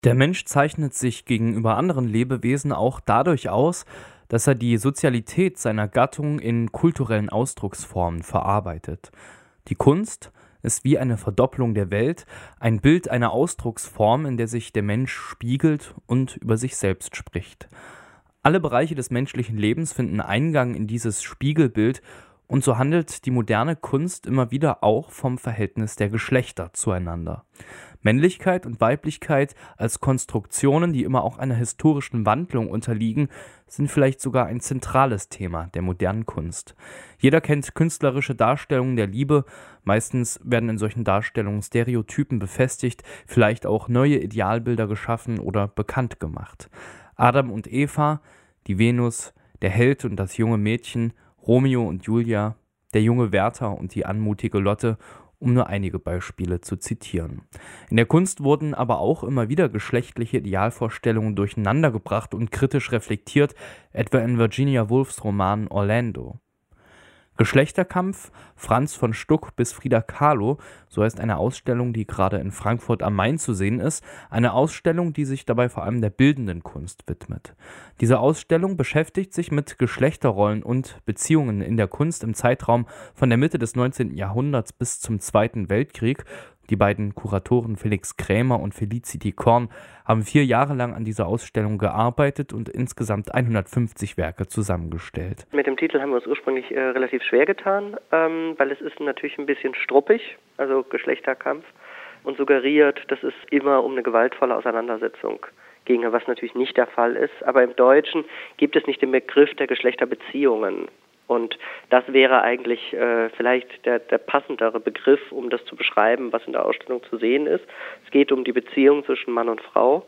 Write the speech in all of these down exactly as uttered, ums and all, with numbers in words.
Der Mensch zeichnet sich gegenüber anderen Lebewesen auch dadurch aus, dass er die Sozialität seiner Gattung in kulturellen Ausdrucksformen verarbeitet. Die Kunst ist wie eine Verdopplung der Welt, ein Bild einer Ausdrucksform, in der sich der Mensch spiegelt und über sich selbst spricht. Alle Bereiche des menschlichen Lebens finden Eingang in dieses Spiegelbild, und so handelt die moderne Kunst immer wieder auch vom Verhältnis der Geschlechter zueinander. Männlichkeit und Weiblichkeit als Konstruktionen, die immer auch einer historischen Wandlung unterliegen, sind vielleicht sogar ein zentrales Thema der modernen Kunst. Jeder kennt künstlerische Darstellungen der Liebe, meistens werden in solchen Darstellungen Stereotypen befestigt, vielleicht auch neue Idealbilder geschaffen oder bekannt gemacht. Adam und Eva, die Venus, der Held und das junge Mädchen, Romeo und Julia, der junge Werther und die anmutige Lotte, um nur einige Beispiele zu zitieren. In der Kunst wurden aber auch immer wieder geschlechtliche Idealvorstellungen durcheinandergebracht und kritisch reflektiert, etwa in Virginia Woolfs Roman Orlando. Geschlechterkampf, Franz von Stuck bis Frida Kahlo, so heißt eine Ausstellung, die gerade in Frankfurt am Main zu sehen ist, eine Ausstellung, die sich dabei vor allem der bildenden Kunst widmet. Diese Ausstellung beschäftigt sich mit Geschlechterrollen und Beziehungen in der Kunst im Zeitraum von der Mitte des neunzehnten Jahrhunderts bis zum Zweiten Weltkrieg. Die beiden Kuratoren Felix Krämer und Felicity Korn haben vier Jahre lang an dieser Ausstellung gearbeitet und insgesamt hundertfünfzig Werke zusammengestellt. Mit dem Titel haben wir uns ursprünglich äh, relativ schwer getan, ähm, weil es ist natürlich ein bisschen struppig, also Geschlechterkampf, und suggeriert, dass es immer um eine gewaltvolle Auseinandersetzung ginge, was natürlich nicht der Fall ist. Aber im Deutschen gibt es nicht den Begriff der Geschlechterbeziehungen. Und das wäre eigentlich äh, vielleicht der, der passendere Begriff, um das zu beschreiben, was in der Ausstellung zu sehen ist. Es geht um die Beziehung zwischen Mann und Frau.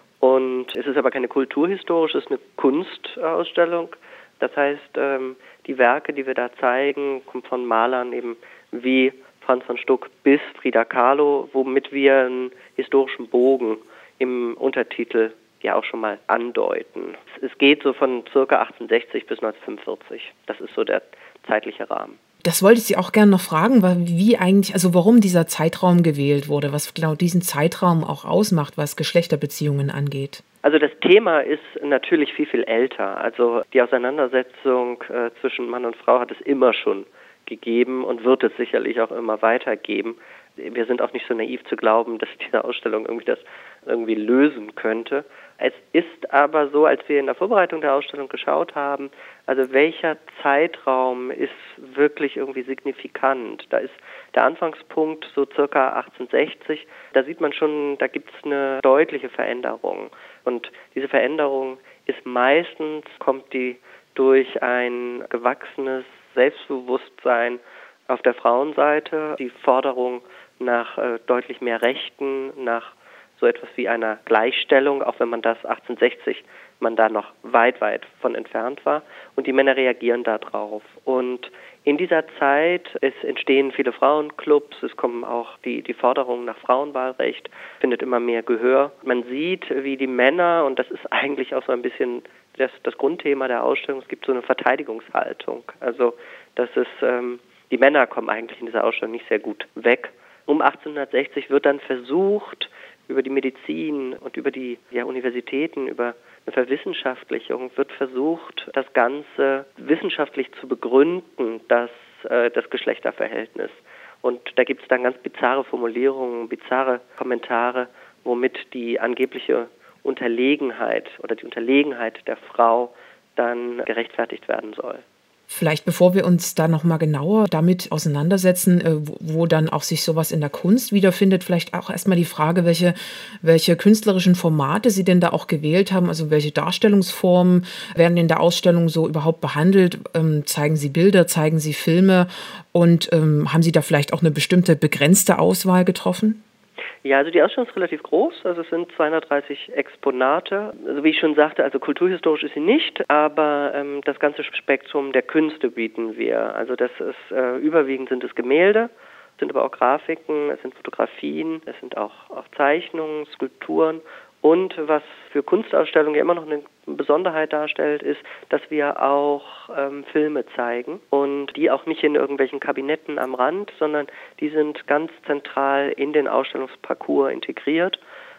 Und es ist aber keine kulturhistorische, es ist eine Kunstausstellung. Das heißt, ähm, die Werke, die wir da zeigen, kommen von Malern eben wie Franz von Stuck bis Frida Kahlo, womit wir einen historischen Bogen im Untertitel ja auch schon mal andeuten. Es geht so von ca. achtzehnhundertsechzig bis neunzehnhundertfünfundvierzig. Das ist so der zeitliche Rahmen. Das wollte ich Sie auch gerne noch fragen, wie eigentlich, also warum dieser Zeitraum gewählt wurde, was genau diesen Zeitraum auch ausmacht, was Geschlechterbeziehungen angeht. Also das Thema ist natürlich viel, viel älter. Also die Auseinandersetzung äh, zwischen Mann und Frau hat es immer schon gegeben und wird es sicherlich auch immer weitergeben. Wir sind auch nicht so naiv zu glauben, dass diese Ausstellung irgendwie das irgendwie lösen könnte. Es ist aber so, als wir in der Vorbereitung der Ausstellung geschaut haben, also welcher Zeitraum ist wirklich irgendwie signifikant? Da ist der Anfangspunkt so circa achtzehnhundertsechzig. Da sieht man schon, da gibt es eine deutliche Veränderung. Und diese Veränderung ist meistens, kommt die durch ein gewachsenes Selbstbewusstsein auf der Frauenseite, die Forderung nach äh, deutlich mehr Rechten, nach so etwas wie einer Gleichstellung, auch wenn man das achtzehnhundertsechzig, man da noch weit, weit von entfernt war. Und die Männer reagieren darauf. Und in dieser Zeit, es entstehen viele Frauenclubs, es kommen auch die, die Forderung nach Frauenwahlrecht, findet immer mehr Gehör. Man sieht, wie die Männer, und das ist eigentlich auch so ein bisschen das, das Grundthema der Ausstellung, es gibt so eine Verteidigungshaltung. Also das ist, ähm, die Männer kommen eigentlich in dieser Ausstellung nicht sehr gut weg. Um achtzehnhundertsechzig wird dann versucht, über die Medizin und über die ja, Universitäten, über eine Verwissenschaftlichung, wird versucht, das Ganze wissenschaftlich zu begründen, das, äh, das Geschlechterverhältnis. Und da gibt es dann ganz bizarre Formulierungen, bizarre Kommentare, womit die angebliche Unterlegenheit oder die Unterlegenheit der Frau dann gerechtfertigt werden soll. Vielleicht bevor wir uns da noch mal genauer damit auseinandersetzen, wo dann auch sich sowas in der Kunst wiederfindet, vielleicht auch erstmal die Frage, welche, welche künstlerischen Formate Sie denn da auch gewählt haben, also welche Darstellungsformen werden in der Ausstellung so überhaupt behandelt? Ähm, zeigen Sie Bilder, zeigen Sie Filme und ähm, haben Sie da vielleicht auch eine bestimmte begrenzte Auswahl getroffen? Ja, also die Ausstellung ist relativ groß, also es sind zweihundertdreißig Exponate. Also wie ich schon sagte, also kulturhistorisch ist sie nicht, aber ähm, das ganze Spektrum der Künste bieten wir. Also das ist, äh, überwiegend sind es Gemälde, es sind aber auch Grafiken, es sind Fotografien, es sind auch, auch Zeichnungen, Skulpturen. Und was für Kunstausstellungen ja immer noch eine Besonderheit darstellt, ist, dass wir auch ähm, Filme zeigen und die auch nicht in irgendwelchen Kabinetten am Rand, sondern die sind ganz zentral in den Ausstellungsparcours integriert.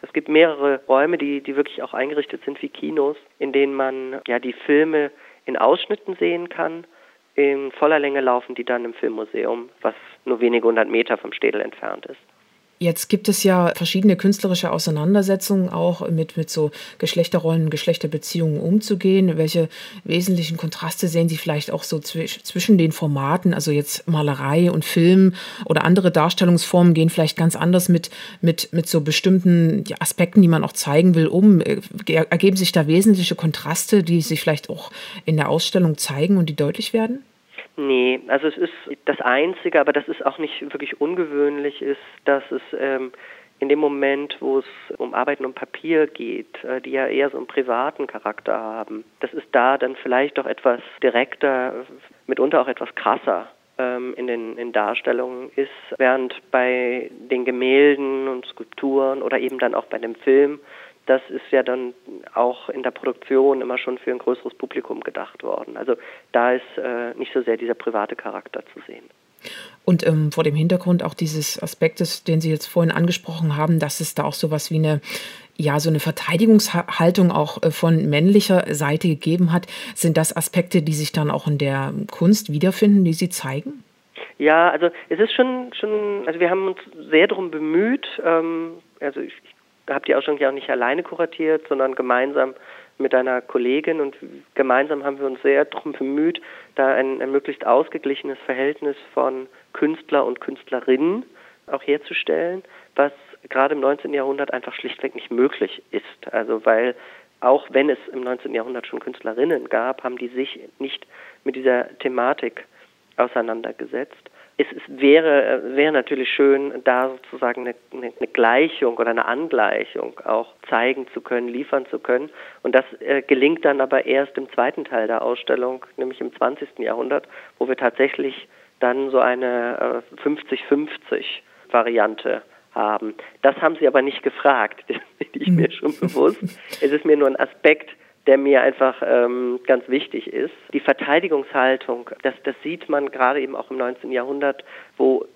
Es gibt mehrere Räume, die, die wirklich auch eingerichtet sind wie Kinos, in denen man ja die Filme in Ausschnitten sehen kann. In voller Länge laufen die dann im Filmmuseum, was nur wenige hundert Meter vom Städel entfernt ist. Jetzt gibt es ja verschiedene künstlerische Auseinandersetzungen auch mit, mit so Geschlechterrollen, Geschlechterbeziehungen umzugehen. Welche wesentlichen Kontraste sehen Sie vielleicht auch so zwisch- zwischen den Formaten? Also jetzt Malerei und Film oder andere Darstellungsformen gehen vielleicht ganz anders mit, mit, mit so bestimmten ja, Aspekten, die man auch zeigen will, um. Äh, Ergeben sich da wesentliche Kontraste, die sich vielleicht auch in der Ausstellung zeigen und die deutlich werden? Nee, also es ist das Einzige, aber das ist auch nicht wirklich ungewöhnlich, ist, dass es ähm, in dem Moment, wo es um Arbeiten um Papier geht, äh, die ja eher so einen privaten Charakter haben, das ist da dann vielleicht doch etwas direkter, mitunter auch etwas krasser ähm, in den in Darstellungen ist, während bei den Gemälden und Skulpturen oder eben dann auch bei dem Film, das ist ja dann auch in der Produktion immer schon für ein größeres Publikum gedacht worden. Also da ist äh, nicht so sehr dieser private Charakter zu sehen. Und ähm, vor dem Hintergrund auch dieses Aspektes, den Sie jetzt vorhin angesprochen haben, dass es da auch sowas wie eine, ja, so eine Verteidigungshaltung auch äh, von männlicher Seite gegeben hat, sind das Aspekte, die sich dann auch in der Kunst wiederfinden, die Sie zeigen? Ja, also es ist schon, schon also wir haben uns sehr darum bemüht, ähm, also ich, ich habe die Ausstellung ja auch nicht alleine kuratiert, sondern gemeinsam mit einer Kollegin, und gemeinsam haben wir uns sehr darum bemüht, da ein, ein möglichst ausgeglichenes Verhältnis von Künstler und Künstlerinnen auch herzustellen, was gerade im neunzehnten Jahrhundert einfach schlichtweg nicht möglich ist. Also weil auch wenn es im neunzehnten Jahrhundert schon Künstlerinnen gab, haben die sich nicht mit dieser Thematik auseinandergesetzt. Es, es wäre, wäre natürlich schön, da sozusagen eine, eine, eine Gleichung oder eine Angleichung auch zeigen zu können, liefern zu können. Und das äh, gelingt dann aber erst im zweiten Teil der Ausstellung, nämlich im zwanzigsten Jahrhundert, wo wir tatsächlich dann so eine äh, fünfzig fünfzig Variante haben. Das haben Sie aber nicht gefragt, das bin ich mir schon bewusst. Es ist mir nur ein Aspekt, der mir einfach ähm, ganz wichtig ist. Die Verteidigungshaltung, das, das sieht man gerade eben auch im neunzehnten Jahrhundert, wo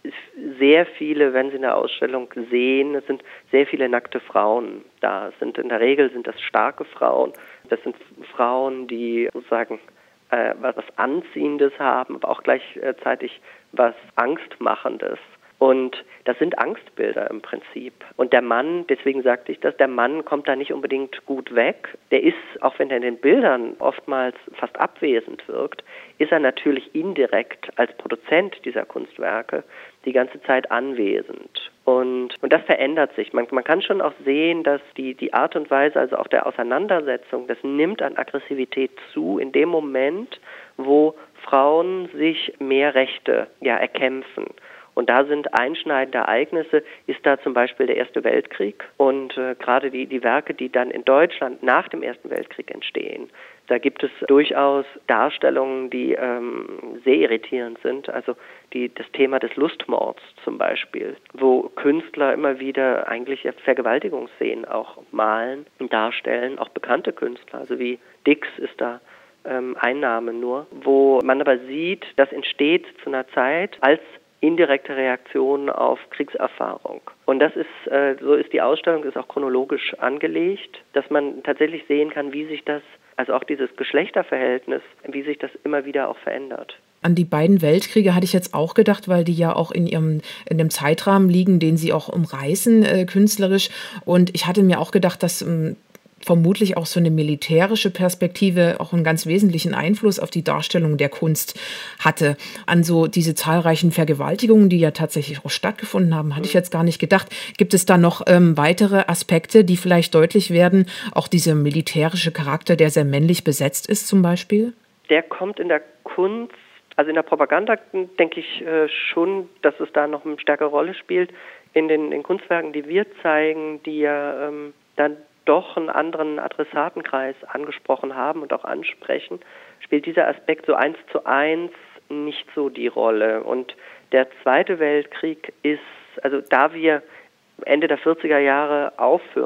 sehr viele, wenn Sie eine Ausstellung sehen, es sind sehr viele nackte Frauen da. Es sind in der Regel sind das starke Frauen. Das sind Frauen, die sozusagen äh, was Anziehendes haben, aber auch gleichzeitig was Angstmachendes. Und das sind Angstbilder im Prinzip. Und der Mann, deswegen sagte ich das, der Mann kommt da nicht unbedingt gut weg. Der ist, auch wenn er in den Bildern oftmals fast abwesend wirkt, ist er natürlich indirekt als Produzent dieser Kunstwerke die ganze Zeit anwesend. Und, und das verändert sich. Man, man kann schon auch sehen, dass die, die Art und Weise, also auch der Auseinandersetzung, das nimmt an Aggressivität zu in dem Moment, wo Frauen sich mehr Rechte ja, erkämpfen. Und da sind einschneidende Ereignisse, ist da zum Beispiel der Erste Weltkrieg und äh, gerade die, die Werke, die dann in Deutschland nach dem Ersten Weltkrieg entstehen. Da gibt es durchaus Darstellungen, die ähm, sehr irritierend sind. Also die, das Thema des Lustmords zum Beispiel, wo Künstler immer wieder eigentlich Vergewaltigungsszenen auch malen und darstellen, auch bekannte Künstler, also wie Dix ist da ähm, ein Name nur, wo man aber sieht, das entsteht zu einer Zeit, als indirekte Reaktionen auf Kriegserfahrung. Und das ist, äh, so ist die Ausstellung, ist auch chronologisch angelegt, dass man tatsächlich sehen kann, wie sich das, also auch dieses Geschlechterverhältnis, wie sich das immer wieder auch verändert. An die beiden Weltkriege hatte ich jetzt auch gedacht, weil die ja auch in ihrem, in dem Zeitrahmen liegen, den sie auch umreißen, äh, künstlerisch. Und ich hatte mir auch gedacht, dass ähm, vermutlich auch so eine militärische Perspektive auch einen ganz wesentlichen Einfluss auf die Darstellung der Kunst hatte. An so diese zahlreichen Vergewaltigungen, die ja tatsächlich auch stattgefunden haben, hatte ich jetzt gar nicht gedacht. Gibt es da noch ähm, weitere Aspekte, die vielleicht deutlich werden? Auch dieser militärische Charakter, der sehr männlich besetzt ist zum Beispiel? Der kommt in der Kunst, also in der Propaganda denke ich äh, schon, dass es da noch eine stärkere Rolle spielt. In den, den Kunstwerken, die wir zeigen, die ja ähm, dann doch einen anderen Adressatenkreis angesprochen haben und auch ansprechen, spielt dieser Aspekt so eins zu eins nicht so die Rolle. Und der Zweite Weltkrieg ist, also da wir Ende der vierziger Jahre aufhören,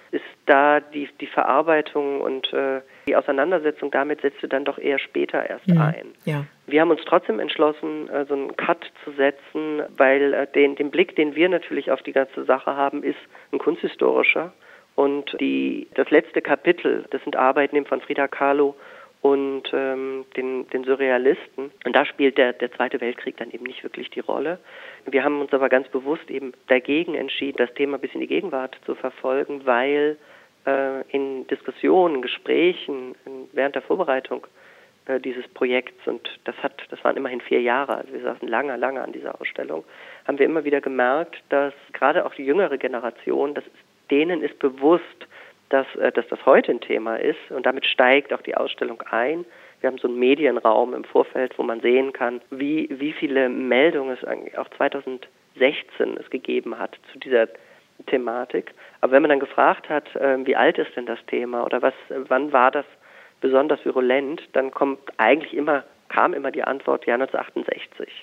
ist da die, die Verarbeitung und äh, die Auseinandersetzung damit setzte dann doch eher später erst mhm. ein. Ja. Wir haben uns trotzdem entschlossen, äh, so einen Cut zu setzen, weil äh, den, den Blick, den wir natürlich auf die ganze Sache haben, ist ein kunsthistorischer. Und die, das letzte Kapitel, das sind Arbeiten eben von Frida Kahlo und ähm, den, den Surrealisten. Und da spielt der, der Zweite Weltkrieg dann eben nicht wirklich die Rolle. Wir haben uns aber ganz bewusst eben dagegen entschieden, das Thema bis in die Gegenwart zu verfolgen, weil äh, in Diskussionen, Gesprächen in, während der Vorbereitung äh, dieses Projekts, und das hat, das waren immerhin vier Jahre, also wir saßen lange, lange an dieser Ausstellung, haben wir immer wieder gemerkt, dass gerade auch die jüngere Generation, das ist denen ist bewusst, dass, äh, dass das heute ein Thema ist, und damit steigt auch die Ausstellung ein. Wir haben so einen Medienraum im Vorfeld, wo man sehen kann, wie, wie viele Meldungen es eigentlich auch zweitausendsechzehn es gegeben hat zu dieser Thematik. Aber wenn man dann gefragt hat, äh, wie alt ist denn das Thema oder was, wann war das besonders virulent, dann kommt eigentlich immer, kam immer die Antwort, ja, neunzehnhundertachtundsechzig.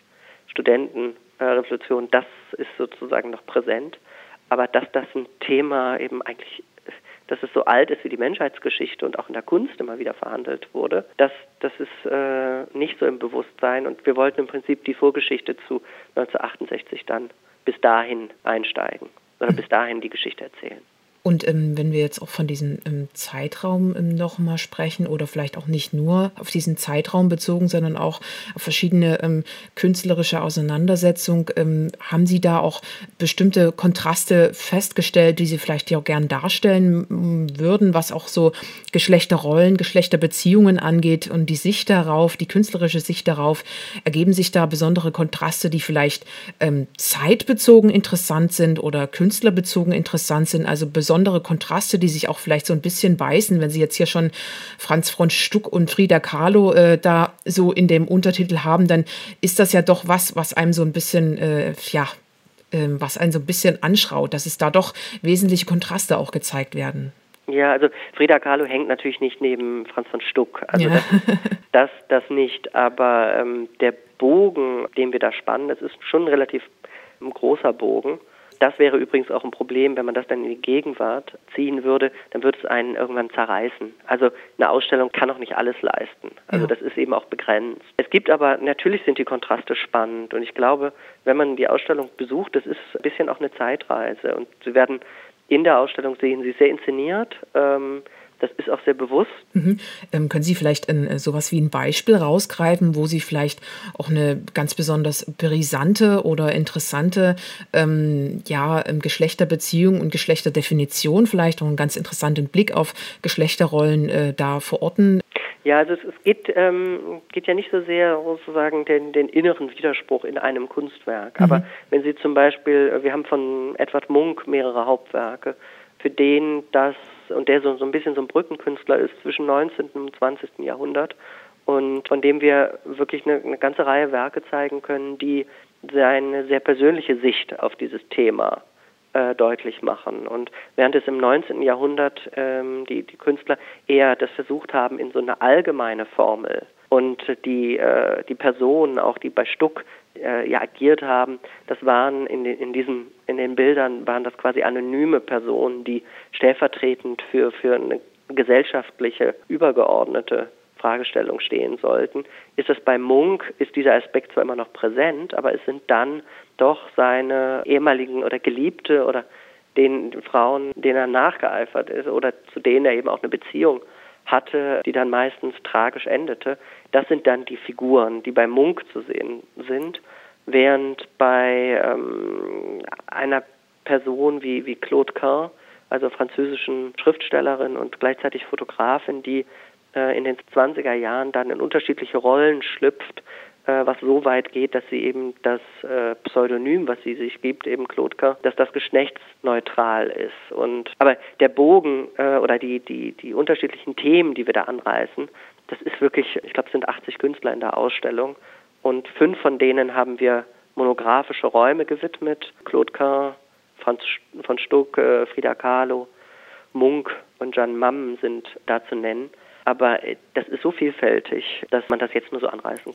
Studentenrevolution, das ist sozusagen noch präsent. Aber dass das ein Thema eben eigentlich, dass es so alt ist wie die Menschheitsgeschichte und auch in der Kunst immer wieder verhandelt wurde, das, das ist äh, nicht so im Bewusstsein. Und wir wollten im Prinzip die Vorgeschichte zu neunzehnhundertachtundsechzig dann bis dahin einsteigen oder bis dahin die Geschichte erzählen. Und ähm, wenn wir jetzt auch von diesem ähm, Zeitraum ähm, noch mal sprechen oder vielleicht auch nicht nur auf diesen Zeitraum bezogen, sondern auch auf verschiedene ähm, künstlerische Auseinandersetzungen, ähm, haben Sie da auch bestimmte Kontraste festgestellt, die Sie vielleicht ja auch gern darstellen m- würden, was auch so Geschlechterrollen, Geschlechterbeziehungen angeht und die Sicht darauf, die künstlerische Sicht darauf? Ergeben sich da besondere Kontraste, die vielleicht ähm, zeitbezogen interessant sind oder künstlerbezogen interessant sind, also besonders besondere Kontraste, die sich auch vielleicht so ein bisschen beißen, wenn Sie jetzt hier schon Franz von Stuck und Frida Kahlo äh, da so in dem Untertitel haben, dann ist das ja doch was, was einem so ein bisschen, äh, ja, äh, was einen so ein bisschen anschraut, dass es da doch wesentliche Kontraste auch gezeigt werden. Ja, also Frida Kahlo hängt natürlich nicht neben Franz von Stuck, also Ja. das, das, das nicht, aber ähm, der Bogen, den wir da spannen, das ist schon ein relativ ein großer Bogen. Das wäre übrigens auch ein Problem, wenn man das dann in die Gegenwart ziehen würde, dann würde es einen irgendwann zerreißen. Also eine Ausstellung kann auch nicht alles leisten. Also ja. Das ist eben auch begrenzt. Es gibt aber, natürlich sind die Kontraste spannend, und ich glaube, wenn man die Ausstellung besucht, das ist ein bisschen auch eine Zeitreise, und Sie werden in der Ausstellung sehen, sie ist sehr inszeniert, ähm, das ist auch sehr bewusst. Mhm. Ähm, können Sie vielleicht ein, sowas wie ein Beispiel rausgreifen, wo Sie vielleicht auch eine ganz besonders brisante oder interessante ähm, ja, Geschlechterbeziehung und Geschlechterdefinition, vielleicht auch einen ganz interessanten Blick auf Geschlechterrollen äh, da verorten? Ja, also es, es geht, ähm, geht ja nicht so sehr sozusagen den, den inneren Widerspruch in einem Kunstwerk. Mhm. Aber wenn Sie zum Beispiel, wir haben von Edvard Munch mehrere Hauptwerke, für den das, und der so, so ein bisschen so ein Brückenkünstler ist zwischen neunzehnten und zwanzigsten Jahrhundert, und von dem wir wirklich eine, eine ganze Reihe Werke zeigen können, die seine sehr persönliche Sicht auf dieses Thema äh, deutlich machen. Und während es im neunzehnten Jahrhundert ähm, die, die Künstler eher das versucht haben in so eine allgemeine Formel, und die, äh, die Personen, auch die bei Stuck äh, ja agiert haben, das waren in den, in diesen, in den Bildern waren das quasi anonyme Personen, die stellvertretend für, für eine gesellschaftliche, übergeordnete Fragestellung stehen sollten. Ist es bei Munch, ist dieser Aspekt zwar immer noch präsent, aber es sind dann doch seine ehemaligen oder Geliebte oder den Frauen, denen er nachgeeifert ist oder zu denen er eben auch eine Beziehung hatte, die dann meistens tragisch endete. Das sind dann die Figuren, die bei Munch zu sehen sind, während bei ähm, einer Person wie, wie Claude Quin, also französischen Schriftstellerin und gleichzeitig Fotografin, die äh, in den zwanziger Jahren dann in unterschiedliche Rollen schlüpft, äh, was so weit geht, dass sie eben das äh, Pseudonym, was sie sich gibt, eben Claude Quin, dass das geschlechtsneutral ist. Und aber der Bogen äh, oder die, die, die unterschiedlichen Themen, die wir da anreißen, das ist wirklich, ich glaube, es sind achtzig Künstler in der Ausstellung, und fünf von denen haben wir monographische Räume gewidmet. Claude Quin, Franz von Stuck, äh, Frida Kahlo, Munch und Jan Mamm sind da zu nennen. Aber das ist so vielfältig, dass man das jetzt nur so anreißen kann.